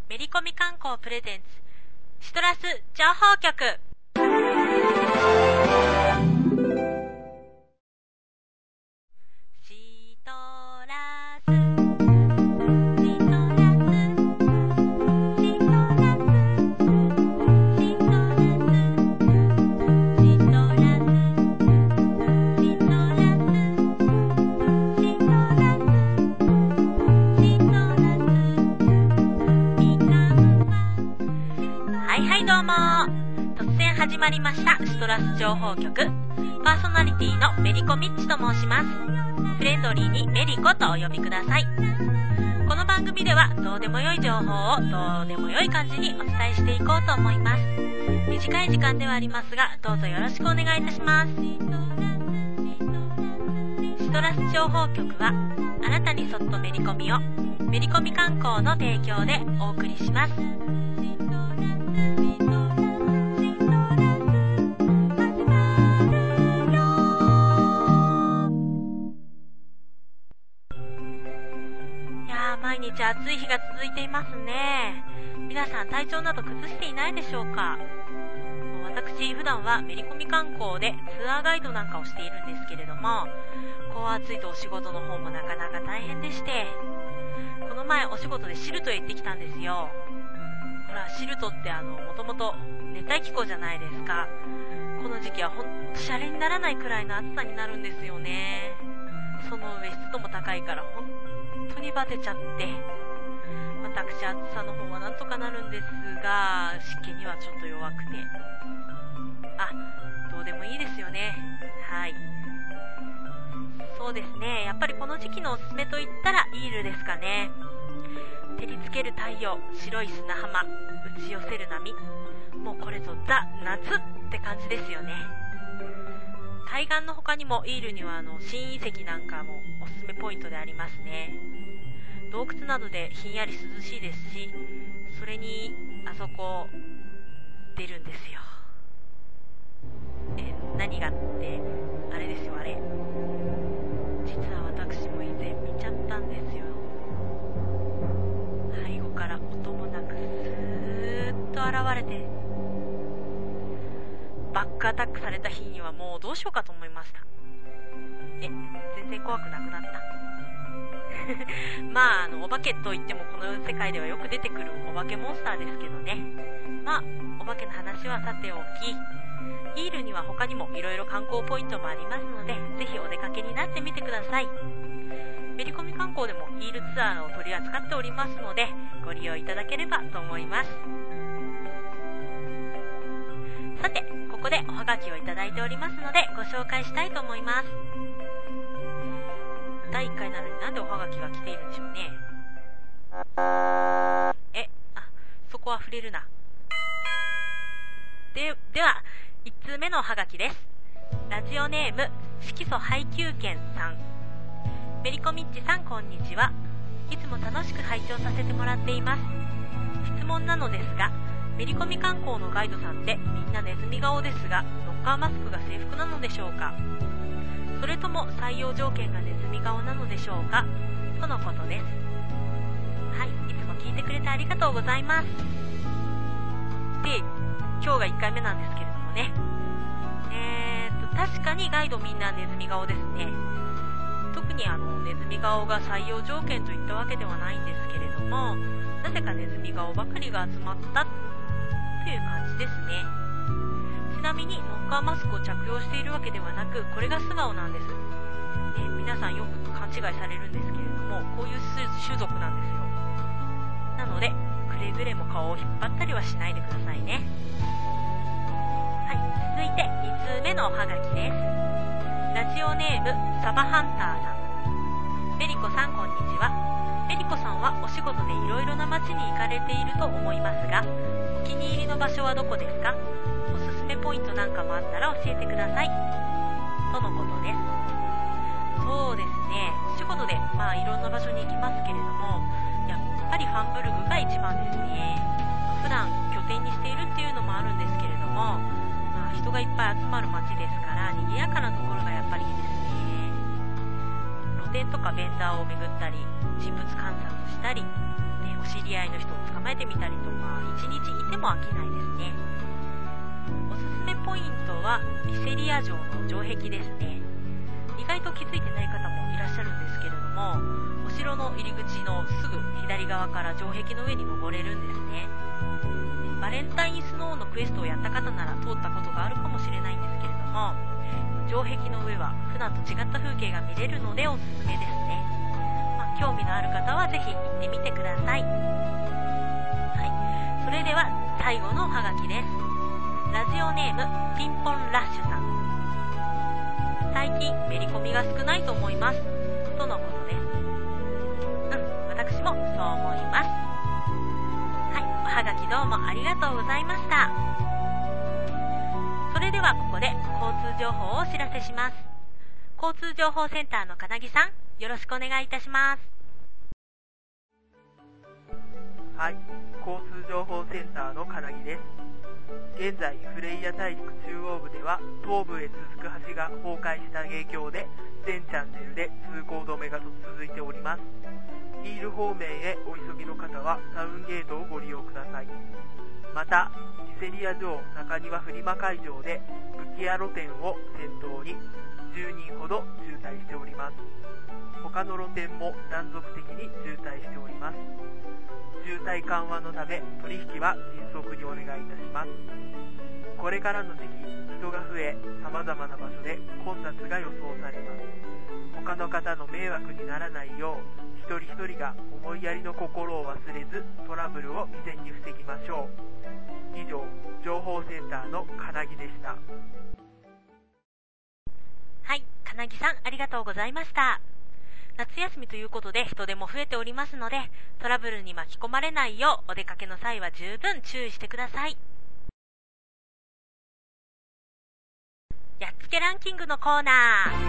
メリコミ観光プレゼンツシトラス情報局。シトラスシトラスシトラスシトラスシトラスシトラスシトラスシトラスみかんは。はいはい、どうも。突然始まりましたシトラス情報局。パーソナリティのメリコミッチと申します。フレンドリーにメリコとお呼びください。この番組ではどうでもよい情報をどうでもよい感じにお伝えしていこうと思います。短い時間ではありますが、どうぞよろしくお願いいたします。シトラス情報局はあなたにそっとメリコミをメリコミ観光の提供でお送りします。毎日暑い日が続いていますね。皆さん体調など崩していないでしょうか。私普段はメリコミ観光でツアーガイドなんかをしているんですけれども、こう暑いとお仕事の方もなかなか大変でして、この前お仕事でシルトへ行ってきたんですよ。ほら、シルトってもともと熱帯気候じゃないですか。この時期はほんとシャレにならないくらいの暑さになるんですよね。その上湿度も高いから本当にバテちゃって、私暑さの方はなんとかなるんですが、湿気にはちょっと弱くて、どうでもいいですよね。はい、そうですね。やっぱりこの時期のおすすめといったらイールですかね。照りつける太陽、白い砂浜、打ち寄せる波、もうこれぞザ・夏って感じですよね。海岸の他にもイールには新遺跡なんかもおすすめポイントでありますね。洞窟などでひんやり涼しいですし、それにあそこ出るんですよ。何がってあれですよ、あれ実は私も以前見ちゃったんですよ。背後から音もなくスーッと現れてバックアタックされた日にはもうどうしようかと思いました。全然怖くなくなったお化けといってもこの世界ではよく出てくるお化けモンスターですけどね。お化けの話はさておき、イールには他にもいろいろ観光ポイントもありますので、ぜひお出かけになってみてください。メリコミ観光でもイールツアーを取り扱っておりますので、ご利用いただければと思います。さて、ここでおはがきをいただいておりますのでご紹介したいと思います。第1回なのになんでおはがきが来ているんでしょうね。そこは触れるな。では1通目のおはがきです。ラジオネーム色素配給券さん。メリコミッチさん、こんにちは。いつも楽しく拝聴させてもらっています。質問なのですが、メリコミ観光のガイドさんってみんなネズミ顔ですが、ノッカーマスクが制服なのでしょうか。それとも採用条件がネズミ顔なのでしょうか、とのことです。はい、いつも聞いてくれてありがとうございます。で、今日が1回目なんですけれどもね、確かにガイドみんなネズミ顔ですね。特にネズミ顔が採用条件といったわけではないんですけれども、なぜかネズミ顔ばかりが集まったという感じですね。ちなみにノッカーマスクを着用しているわけではなく、これが素顔なんです。皆さんよく勘違いされるんですけれども、こういう種族なんですよ。なのでくれぐれも顔を引っ張ったりはしないでくださいね。はい、続いて2通目のおはがきです。ラジオネームサバハンターさん。メリコさん、こんにちは。メリコさんはお仕事でいろいろな街に行かれていると思いますが、お気に入りの場所はどこですか？おすすめポイントなんかもあったら教えてください、とのことです。そうですね、お仕事でいろんな場所に行きますけれども、やっぱりファンブルグが一番ですね。普段拠点にしているっていうのもあるんですけれども、人がいっぱい集まる街ですから賑やかなところがやっぱりいいですね。露店とかベンダーを巡ったり、人物観察したり、お知り合いの人を捕まえてみたりと、1日いても飽きないですね。おすすめポイントはミセリア城の城壁ですね。意外と気づいてない方もいらっしゃるんですけれども、お城の入り口のすぐ左側から城壁の上に登れるんですね。バレンタインスノーのクエストをやった方なら通ったことがあるかもしれないんですけれども、城壁の上は普段と違った風景が見れるのでおすすめですね。興味のある方はぜひ行ってみてください。それでは最後のおはがきです。ラジオネームピンポンラッシュさん。最近めり込みが少ないと思いますとのことです。私もそう思います。おはがきどうもありがとうございました。それではここで交通情報をお知らせします。交通情報センターの金木さん、よろしくお願いいたします。 交通情報センターの金木です。現在フレイヤ大陸中央部では東部へ続く橋が崩壊した影響で全チャンネルで通行止めが続いております。イール方面へお急ぎの方はタウンゲートをご利用ください。またミセリア城中庭フリマ会場で武器屋露店を先頭に10人ほど渋滞しております。他の露店も断続的に渋滞しております。渋滞緩和のため取引は迅速にお願いいたします。これからの時期、人が増え様々な場所で混雑が予想されます。他の方の迷惑にならないよう、一人一人が思いやりの心を忘れずトラブルを未然に防ぎましょう。以上、情報センターの金木でした。 金木さんありがとうございました。夏休みということで人手も増えておりますので、トラブルに巻き込まれないようお出かけの際は十分注意してください。やっつけランキングのコーナー。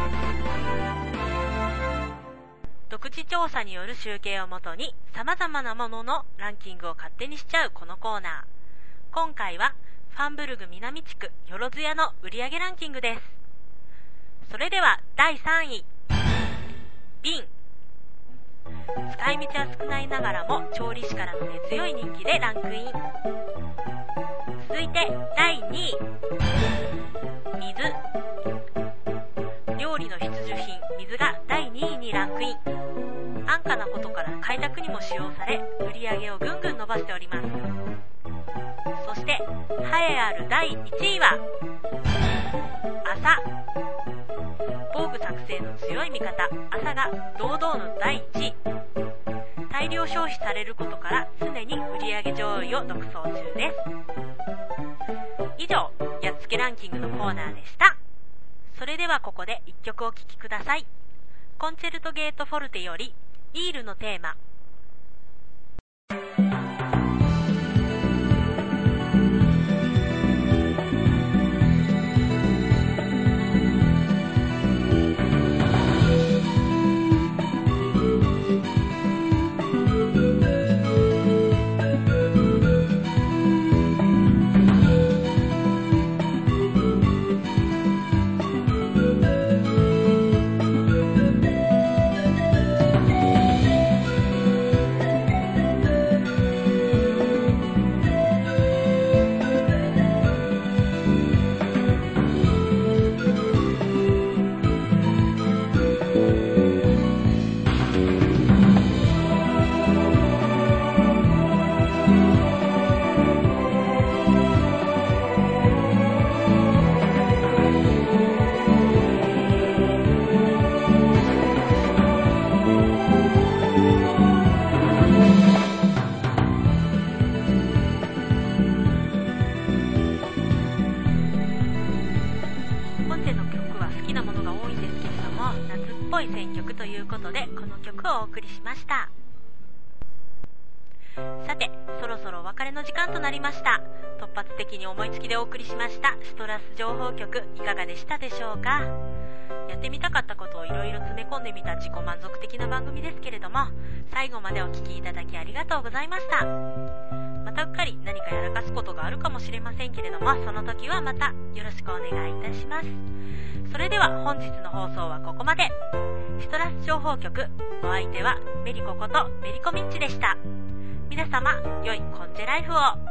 独自調査による集計をもとに様々なもののランキングを勝手にしちゃうこのコーナー。今回はファンブルグ南地区よろずやの売上ランキングです。それでは第3位、瓶。使い道は少ないながらも調理師からの根強い人気でランクイン。続いて第2位、水。料理の必需品水が第2位にランクイン。安価なことから開拓にも使用され売り上げをぐんぐん伸ばしております。そして栄えある第1位は朝。防具作成の強い味方朝が堂々の第1位。大量消費されることから常に売上上位を独走中です。以上、やっつけランキングのコーナーでした。それではここで1曲お聴きください。コンチェルトゲートフォルテよりイールのテーマ。選曲ということでこの曲をお送りしました。さて、そろそろお別れの時間となりました。突発的に思いつきでお送りしましたシトラス情報局、いかがでしたでしょうか。やってみたかったことをいろいろ詰め込んでみた自己満足的な番組ですけれども、最後までお聞きいただきありがとうございました。またうっかり何かやらかすことがあるかもしれませんけれども、その時はまたよろしくお願いいたします。それでは本日の放送はここまで。シトラス情報局、お相手はメリコことメリコミッチでした。 皆様、良いコンチェライフを。